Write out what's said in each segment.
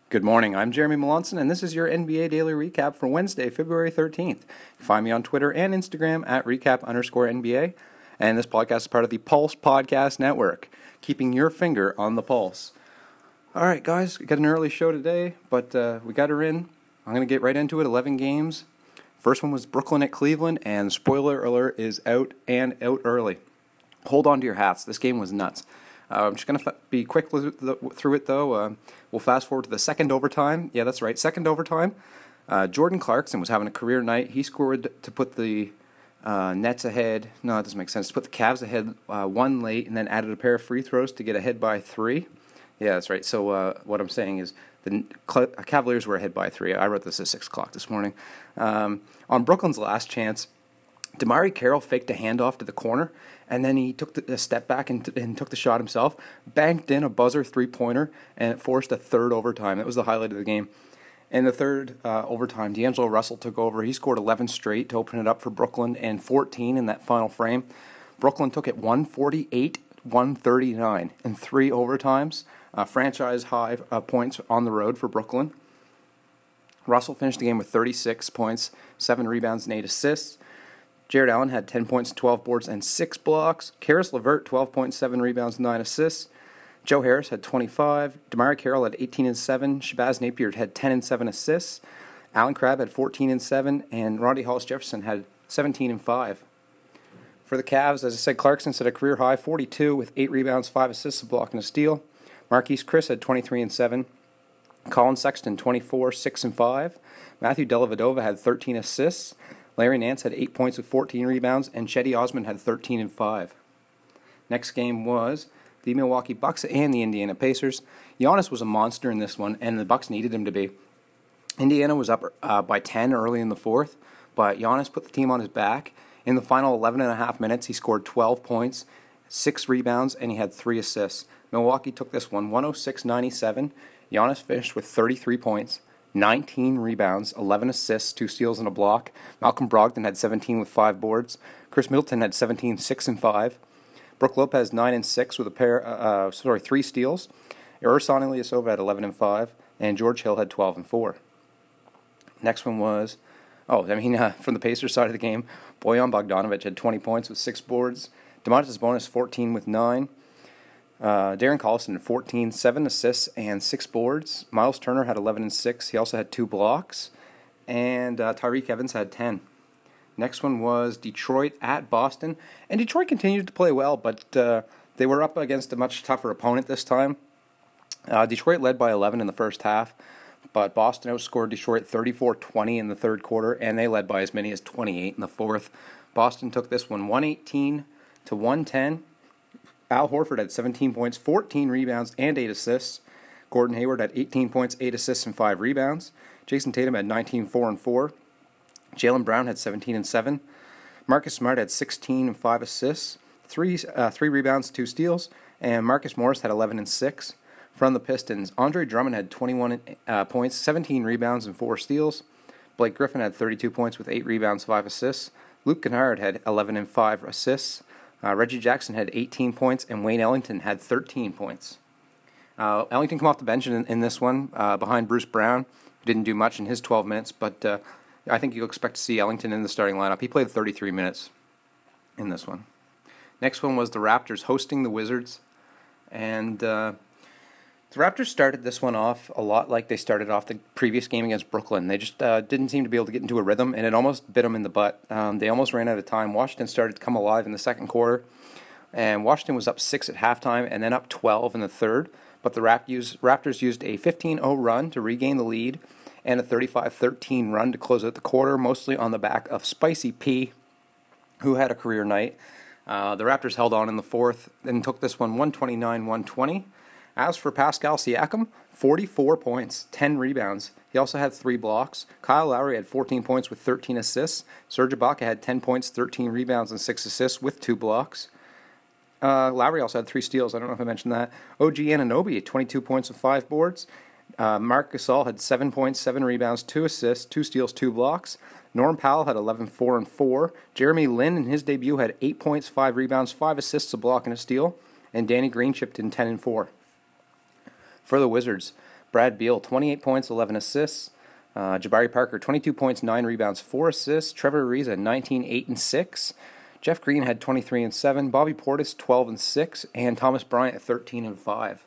Good morning, I'm Jeremy Melanson, and this is your NBA Daily Recap for Wednesday, February 13th. You find me on Twitter and Instagram at recap_NBA, and this podcast is part of the Pulse Podcast Network, keeping your finger on the pulse. All right, guys, we got an early show today, but we got her in. I'm going to get right into it, 11 games. First one was Brooklyn at Cleveland, and spoiler alert is out early. Hold on to your hats. This game was nuts. I'm just going to be quick through it, though. We'll fast forward to the second overtime. Yeah, that's right, second overtime. Jordan Clarkson was having a career night. He scored to put the Nets ahead. No, it doesn't make sense. To put the Cavs ahead one late and then added a pair of free throws to get ahead by 3. Yeah, that's right. So what I'm saying is the Cavaliers were ahead by 3. I wrote this at 6 o'clock this morning. On Brooklyn's last chance, DeMarre Carroll faked a handoff to the corner, and then he took a step back and took the shot himself, banked in a buzzer three-pointer, and it forced a third overtime. That was the highlight of the game. In the third overtime, D'Angelo Russell took over. He scored 11 straight to open it up for Brooklyn and 14 in that final frame. Brooklyn took it 148-139 in 3 overtimes, franchise high points on the road for Brooklyn. Russell finished the game with 36 points, 7 rebounds, and 8 assists. Jared Allen had 10 points, 12 boards, and 6 blocks. Karis LeVert, 12 points, 7 rebounds, and 9 assists. Joe Harris had 25. DeMarre Carroll had 18 and 7. Shabazz Napier had 10 and 7 assists. Allen Crabbe had 14 and 7. And Rondae Hollis-Jefferson had 17 and 5. For the Cavs, as I said, Clarkson set a career high 42 with 8 rebounds, 5 assists, a block, and a steal. Marquise Chris had 23 and 7. Colin Sexton, 24, 6 and 5. Matthew Dellavedova had 13 assists. Larry Nance had 8 points with 14 rebounds, and Cedi Osman had 13 and 5. Next game was the Milwaukee Bucks and the Indiana Pacers. Giannis was a monster in this one, and the Bucks needed him to be. Indiana was up by 10 early in the fourth, but Giannis put the team on his back. In the final 11 and a half minutes, he scored 12 points, 6 rebounds, and he had 3 assists. Milwaukee took this one 106-97. Giannis finished with 33 points, 19 rebounds, 11 assists, 2 steals, and a block. Malcolm Brogdon had 17 with 5 boards. Chris Middleton had 17, 6 and 5. Brooke Lopez 9 and 6 with 3 steals. Ersan Ilyasova had 11 and 5, and George Hill had 12 and 4. Next one was, from the Pacers side of the game, Bojan Bogdanovic had 20 points with 6 boards. Domantas Sabonis 14 with 9. Darren Collison had 14, 7 assists, and 6 boards. Miles Turner had 11 and 6. He also had 2 blocks. And Tyreke Evans had 10. Next one was Detroit at Boston. And Detroit continued to play well, but they were up against a much tougher opponent this time. Detroit led by 11 in the first half, but Boston outscored Detroit 34-20 in the third quarter, and they led by as many as 28 in the fourth. Boston took this one 118-110. Al Horford had 17 points, 14 rebounds, and 8 assists. Gordon Hayward had 18 points, 8 assists, and 5 rebounds. Jason Tatum had 19, 4 and 4. Jaylen Brown had 17 and 7. Marcus Smart had 16 and 5 assists, 3 rebounds, 2 steals. And Marcus Morris had 11 and 6. From the Pistons, Andre Drummond had 21 points, 17 rebounds, and 4 steals. Blake Griffin had 32 points with 8 rebounds, 5 assists. Luke Kennard had 11 and 5 assists. Reggie Jackson had 18 points, and Wayne Ellington had 13 points. Ellington came off the bench in this one behind Bruce Brown, who didn't do much in his 12 minutes, but I think you'll expect to see Ellington in the starting lineup. He played 33 minutes in this one. Next one was the Raptors hosting the Wizards, and the Raptors started this one off a lot like they started off the previous game against Brooklyn. They just didn't seem to be able to get into a rhythm, and it almost bit them in the butt. They almost ran out of time. Washington started to come alive in the second quarter, and Washington was up 6 at halftime and then up 12 in the third. But the Raptors used a 15-0 run to regain the lead and a 35-13 run to close out the quarter, mostly on the back of Spicy P, who had a career night. The Raptors held on in the fourth and took this one 129-120. As for Pascal Siakam, 44 points, 10 rebounds. He also had 3 blocks. Kyle Lowry had 14 points with 13 assists. Serge Ibaka had 10 points, 13 rebounds, and 6 assists with 2 blocks. Lowry also had 3 steals. I don't know if I mentioned that. OG Anunoby had 22 points with 5 boards. Marc Gasol had 7 points, 7 rebounds, 2 assists, 2 steals, 2 blocks. Norm Powell had 11, 4 and 4. Jeremy Lin in his debut had 8 points, 5 rebounds, 5 assists, a block, and a steal. And Danny Green chipped in 10 and 4. For the Wizards, Brad Beal, 28 points, 11 assists. Jabari Parker, 22 points, 9 rebounds, 4 assists. Trevor Ariza, 19, 8, and 6. Jeff Green had 23 and 7. Bobby Portis, 12 and 6. And Thomas Bryant at 13 and 5.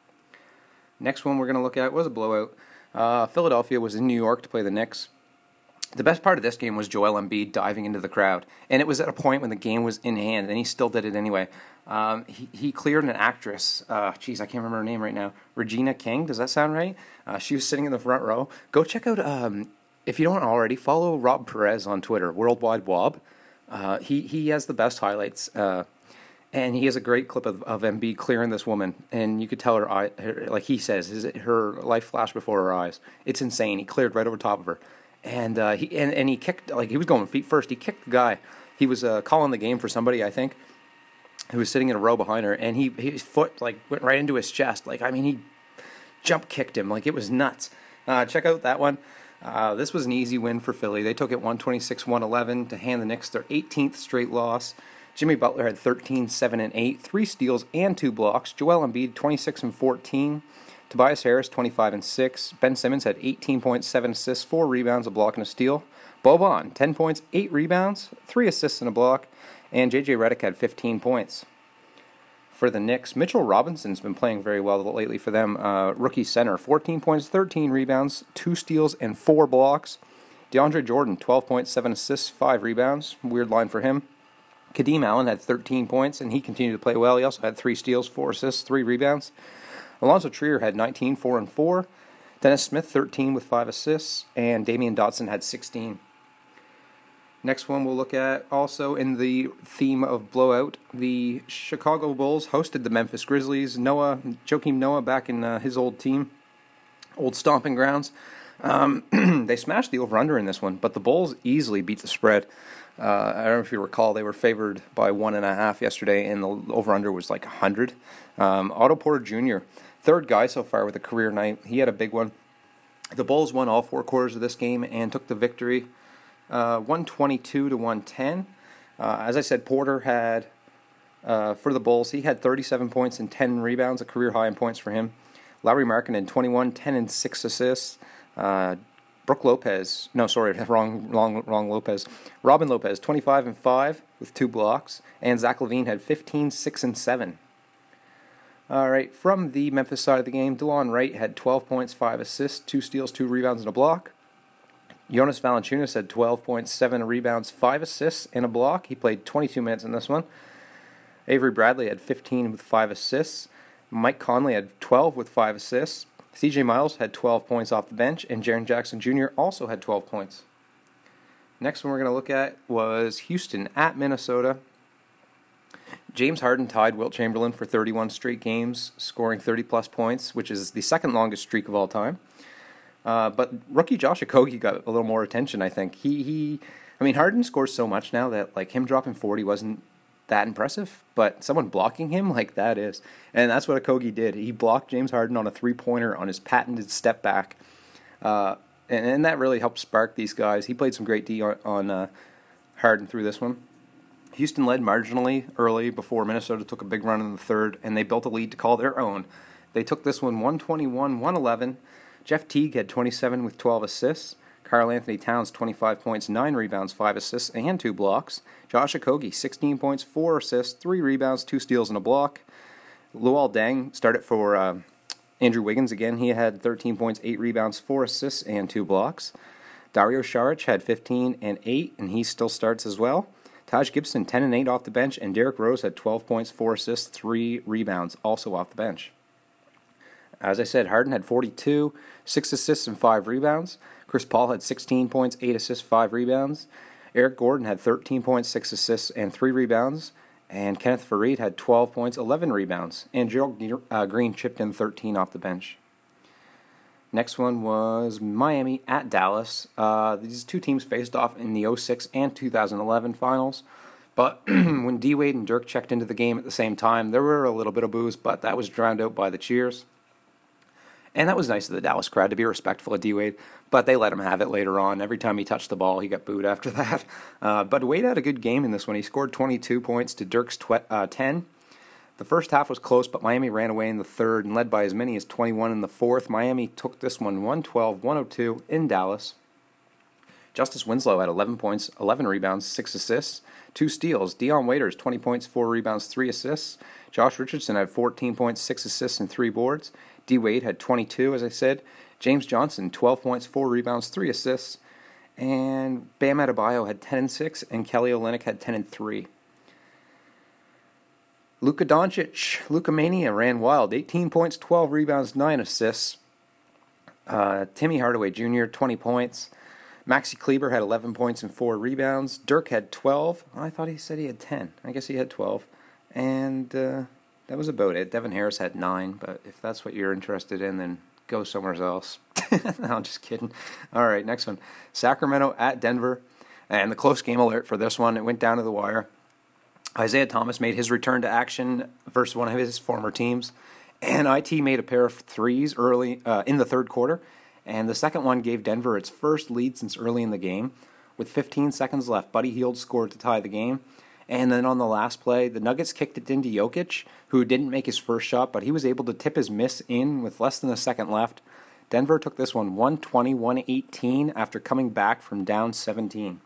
Next one we're going to look at was a blowout. Philadelphia was in New York to play the Knicks. The best part of this game was Joel Embiid diving into the crowd. And it was at a point when the game was in hand, and he still did it anyway. He cleared an actress. I can't remember her name right now. Regina King, does that sound right? She was sitting in the front row. Go check out, if you don't already, follow Rob Perez on Twitter, Worldwide Wob. He has the best highlights. And he has a great clip of Embiid clearing this woman. And you could tell like he says, her life flashed before her eyes. It's insane. He cleared right over top of her. And he kicked, like he was going feet first. He kicked the guy. He was calling the game for somebody, I think, who was sitting in a row behind her, and his foot like went right into his chest. Like, I mean, he jump kicked him. Like, it was nuts. Check out that one. This was an easy win for Philly. They took it 126-111 to hand the Knicks their 18th straight loss. Jimmy Butler had 13, 7, and 8, 3 steals and 2 blocks. Joel Embiid 26 and 14. Tobias Harris, 25 and 6. Ben Simmons had 18.7 assists, 4 rebounds, a block, and a steal. Boban, 10 points, 8 rebounds, 3 assists, and a block. And J.J. Redick had 15 points. For the Knicks, Mitchell Robinson's been playing very well lately for them. Rookie center, 14 points, 13 rebounds, 2 steals, and 4 blocks. DeAndre Jordan, 12.7 assists, 5 rebounds. Weird line for him. Kadeem Allen had 13 points, and he continued to play well. He also had 3 steals, 4 assists, 3 rebounds. Alonzo Trier had 19, 4, and 4. Dennis Smith, 13 with 5 assists. And Damian Dotson had 16. Next one we'll look at, also in the theme of blowout, the Chicago Bulls hosted the Memphis Grizzlies. Joakim Noah back in his old team, old stomping grounds. They smashed the over-under in this one, but the Bulls easily beat the spread. I don't know if you recall, they were favored by 1.5 yesterday, and the over-under was like 100. Otto Porter Jr., third guy so far with a career night. He had a big one. The Bulls won all 4 quarters of this game and took the victory 122-110. As I said, Porter had, for the Bulls, he had 37 points and 10 rebounds, a career high in points for him. Lauri Markkanen, 21, 10, and 6 assists. Brook Lopez, no, sorry, wrong Lopez. Robin Lopez, 25 and 5 with 2 blocks. And Zach LaVine had 15, 6, and 7. All right, from the Memphis side of the game, DeLon Wright had 12 points, 5 assists, 2 steals, 2 rebounds, and a block. Jonas Valanciunas had 12 points, 7 rebounds, 5 assists, and a block. He played 22 minutes in this one. Avery Bradley had 15 with 5 assists. Mike Conley had 12 with 5 assists. CJ Miles had 12 points off the bench, and Jaren Jackson Jr. also had 12 points. Next one we're going to look at was Houston at Minnesota. James Harden tied Wilt Chamberlain for 31 straight games, scoring 30-plus points, which is the second longest streak of all time. But rookie Josh Okogie got a little more attention, I think. Harden scores so much now that like him dropping 40 wasn't that impressive, but someone blocking him, like, that is. And that's what Okogie did. He blocked James Harden on a 3-pointer on his patented step back. And that really helped spark these guys. He played some great D on Harden through this one. Houston led marginally early before Minnesota took a big run in the third, and they built a lead to call their own. They took this one 121-111. Jeff Teague had 27 with 12 assists. Karl Anthony Towns, 25 points, 9 rebounds, 5 assists, and 2 blocks. Josh Okogie, 16 points, 4 assists, 3 rebounds, 2 steals, and a block. Luol Deng started for Andrew Wiggins again. He had 13 points, 8 rebounds, 4 assists, and 2 blocks. Dario Saric had 15 and 8, and he still starts as well. Taj Gibson, 10 and 8 off the bench, and Derrick Rose had 12 points, 4 assists, 3 rebounds, also off the bench. As I said, Harden had 42, 6 assists, and 5 rebounds. Chris Paul had 16 points, 8 assists, 5 rebounds. Eric Gordon had 13 points, 6 assists, and 3 rebounds. And Kenneth Faried had 12 points, 11 rebounds. And Gerald Green chipped in 13 off the bench. Next one was Miami at Dallas. These two teams faced off in the 2006 and 2011 finals. But when D-Wade and Dirk checked into the game at the same time, there were a little bit of boos, but that was drowned out by the cheers. And that was nice of the Dallas crowd to be respectful of D-Wade, but they let him have it later on. Every time he touched the ball, he got booed after that. But Wade had a good game in this one. He scored 22 points to Dirk's 10. The first half was close, but Miami ran away in the third and led by as many as 21 in the fourth. Miami took this one 112-102 in Dallas. Justice Winslow had 11 points, 11 rebounds, 6 assists, 2 steals. Dion Waiters, 20 points, 4 rebounds, 3 assists. Josh Richardson had 14 points, 6 assists, and 3 boards. D. Wade had 22, as I said. James Johnson, 12 points, 4 rebounds, 3 assists. And Bam Adebayo had 10 and 6, and Kelly Olynyk had 10 and 3. Luka Doncic, Luka Mania ran wild. 18 points, 12 rebounds, 9 assists. Timmy Hardaway Jr., 20 points. Maxi Kleber had 11 points and 4 rebounds. Dirk had 12. I thought he said he had 10. I guess he had 12. And that was about it. Devin Harris had 9, but if that's what you're interested in, then go somewhere else. No, I'm just kidding. All right, next one. Sacramento at Denver. And the close game alert for this one. It went down to the wire. Isaiah Thomas made his return to action versus one of his former teams. And IT made a pair of threes early in the third quarter. And the second one gave Denver its first lead since early in the game. With 15 seconds left, Buddy Hield scored to tie the game. And then on the last play, the Nuggets kicked it into Jokic, who didn't make his first shot, but he was able to tip his miss in with less than a second left. Denver took this one 120-118 after coming back from down 17.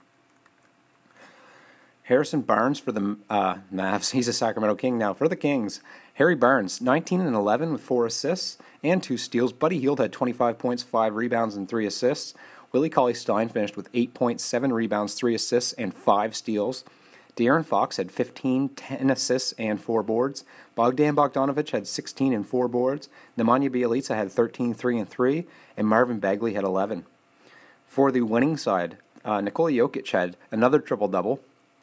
Harrison Barnes for the Mavs. He's a Sacramento King now. For the Kings, Harry Barnes, 19 and 11 with 4 assists and 2 steals. Buddy Hield had 25 points, 5 rebounds, and 3 assists. Willie Cauley-Stein finished with 8.7 rebounds, 3 assists, and 5 steals. De'Aaron Fox had 15, 10 assists, and 4 boards. Bogdan Bogdanovic had 16 and 4 boards. Nemanja Bjelica had 13, 3 and 3, and Marvin Bagley had 11. For the winning side, Nikola Jokic had another triple-double.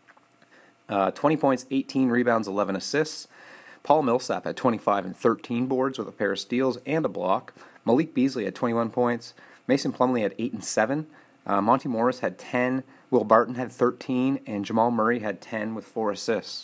20 points, 18 rebounds, 11 assists. Paul Millsap had 25 and 13 boards with a pair of steals and a block. Malik Beasley had 21 points. Mason Plumlee had 8 and 7. Monty Morris had 10. Will Barton had 13. And Jamal Murray had 10 with 4 assists.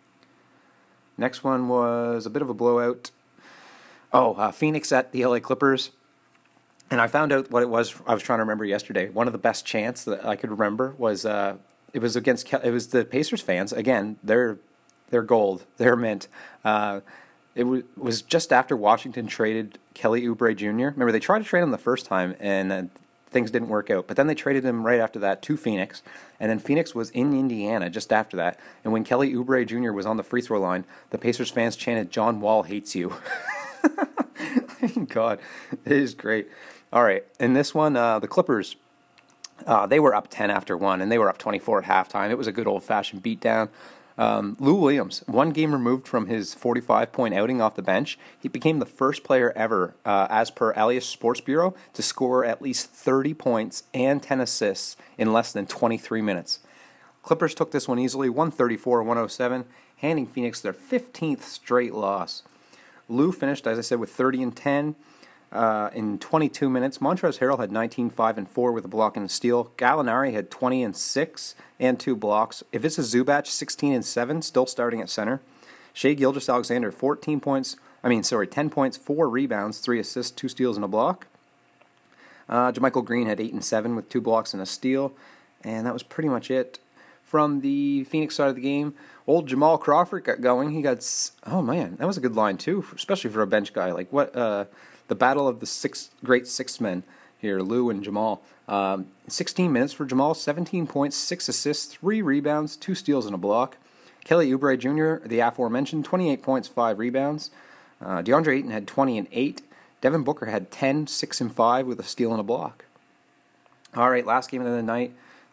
Next one was a bit of a blowout. Phoenix at the LA Clippers. And I found out what it was I was trying to remember yesterday. One of the best chants that I could remember was... It was the Pacers fans. Again, they're gold. They're mint. It was just after Washington traded Kelly Oubre Jr. Remember, they tried to trade him the first time, and things didn't work out. But then they traded him right after that to Phoenix, and then Phoenix was in Indiana just after that. And when Kelly Oubre Jr. was on the free throw line, the Pacers fans chanted, "John Wall hates you." God, it is great. All right, in this one, the Clippers... they were up 10 after 1, and they were up 24 at halftime. It was a good old-fashioned beatdown. Lou Williams, 1 game removed from his 45-point outing off the bench, he became the first player ever, as per Alias Sports Bureau, to score at least 30 points and 10 assists in less than 23 minutes. Clippers took this one easily, 134-107, handing Phoenix their 15th straight loss. Lou finished, as I said, with 30 and 10. In 22 minutes, Montrezl Harrell had 19, 5, and 4 with a block and a steal. Gallinari had 20 and 6 and 2 blocks. Ivica Zubac, 16 and 7, still starting at center. Shai Gilgeous-Alexander, 10 points, 4 rebounds, 3 assists, 2 steals, and a block. JaMychal Green had 8 and 7 with 2 blocks and a steal. And that was pretty much it. From the Phoenix side of the game, old Jamal Crawford got going. He got, oh man, that was a good line too, especially for a bench guy. Like the battle of the great six men here, Lou and Jamal. 16 minutes for Jamal, 17 points, 6 assists, 3 rebounds, 2 steals, and a block. Kelly Oubre Jr., the aforementioned, 28 points, 5 rebounds. DeAndre Ayton had 20 and 8. Devin Booker had 10, 6, and 5 with a steal and a block. All right, last game of the night.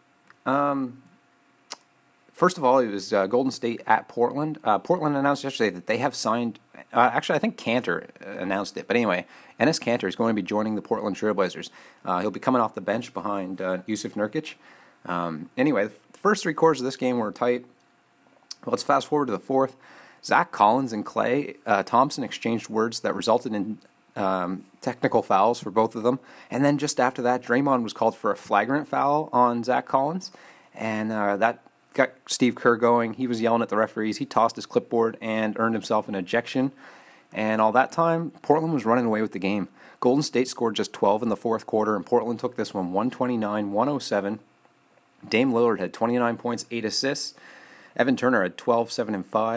First of all, it was Golden State at Portland. Portland announced yesterday that they have signed... actually, I think Kanter announced it. But anyway, Enes Kanter is going to be joining the Portland Trailblazers. He'll be coming off the bench behind Yusuf Nurkic. Anyway, the first 3 quarters of this game were tight. Let's fast forward to the fourth. Zach Collins and Klay Thompson exchanged words that resulted in technical fouls for both of them. And then just after that, Draymond was called for a flagrant foul on Zach Collins. And that got Steve Kerr going. He was yelling at the referees. He tossed his clipboard and earned himself an ejection. And all that time, Portland was running away with the game. Golden State scored just 12 in the fourth quarter, and Portland took this one 129-107. Dame Lillard had 29 points, 8 assists. Evan Turner had 12, 7, and 5.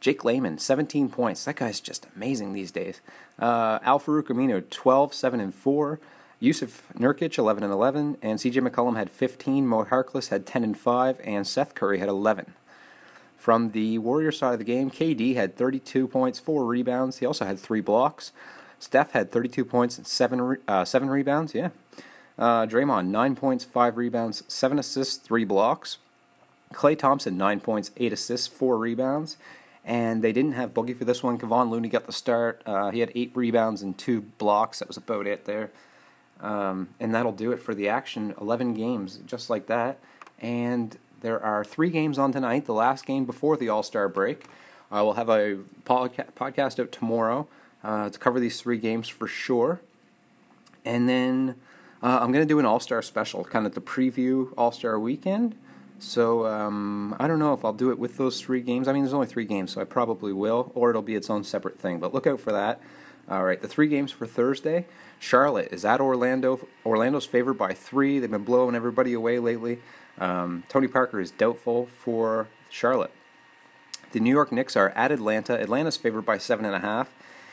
Jake Layman, 17 points. That guy's just amazing these days. Al-Farouq Aminu, 12, 7, and 4. Yusuf Nurkic, 11 and 11. And CJ McCollum had 15. Mo Harkless had 10 and 5. And Seth Curry had 11. From the Warriors side of the game, KD had 32 points, 4 rebounds. He also had 3 blocks. Steph had 32 points and 7 rebounds. Yeah. Draymond, 9 points, 5 rebounds, 7 assists, 3 blocks. Klay Thompson, 9 points, 8 assists, 4 rebounds. And they didn't have Boogie for this one. Kevon Looney got the start. He had 8 rebounds and 2 blocks. That was about it there. And that'll do it for the action. 11 games, just like that. And there are 3 games on tonight, the last game before the All-Star break. We'll have a podcast out tomorrow to cover these 3 games for sure. And then I'm going to do an All-Star special, kind of to preview All-Star weekend. So I don't know if I'll do it with those 3 games. I mean, there's only 3 games, so I probably will, or it'll be its own separate thing. But look out for that. All right, the 3 games for Thursday. Charlotte is at Orlando. Orlando's favored by 3. They've been blowing everybody away lately. Tony Parker is doubtful for Charlotte. The New York Knicks are at Atlanta. Atlanta's favored by 7.5.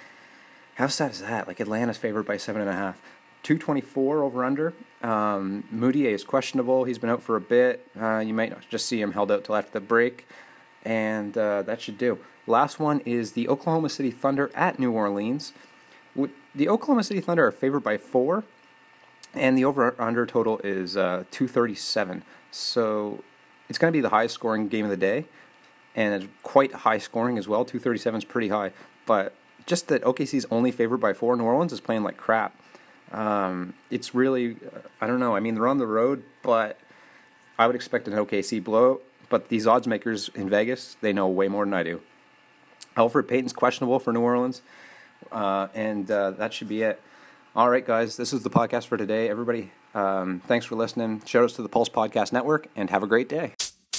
How sad is that? Like, Atlanta's favored by 7.5. 224 over under. Moutier is questionable. He's been out for a bit. You might just see him held out till after the break. And that should do. Last one is the Oklahoma City Thunder at New Orleans. The Oklahoma City Thunder are favored by 4. And the over-under total is 237. So it's going to be the highest scoring game of the day. And it's quite high scoring as well. 237 is pretty high. But just that OKC's only favored by 4. New Orleans is playing like crap. It's really, I don't know. I mean, they're on the road, but I would expect an OKC blowout. But these odds makers in Vegas, they know way more than I do. Elfrid Payton's questionable for New Orleans, and that should be it. All right, guys, this is the podcast for today. Everybody, thanks for listening. Shout outs to the Pulse Podcast Network, and have a great day.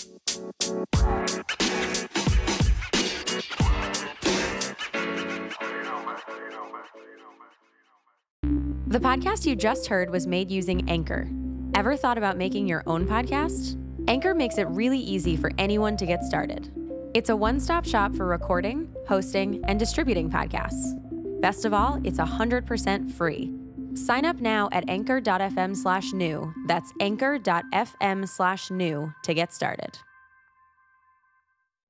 The podcast you just heard was made using Anchor. Ever thought about making your own podcast? Anchor makes it really easy for anyone to get started. It's a one-stop shop for recording, hosting, and distributing podcasts. Best of all, it's 100% free. Sign up now at anchor.fm/new. That's anchor.fm/new to get started.